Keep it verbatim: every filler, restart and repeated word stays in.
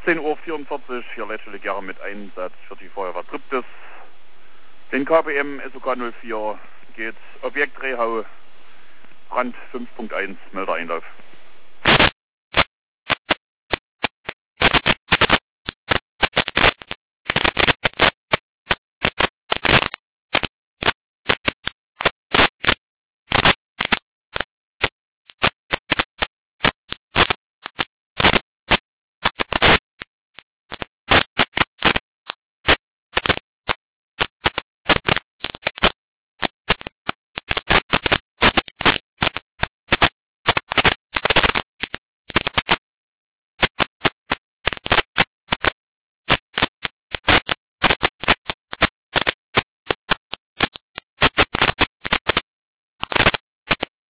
achtzehn Uhr vierundvierzig, hier Letschele Gera mit Einsatz für die Feuerwehr Triptis. Den K B M S O K null vier geht Objekt Rehau, Brand fünf Punkt eins, Meldeeinlauf.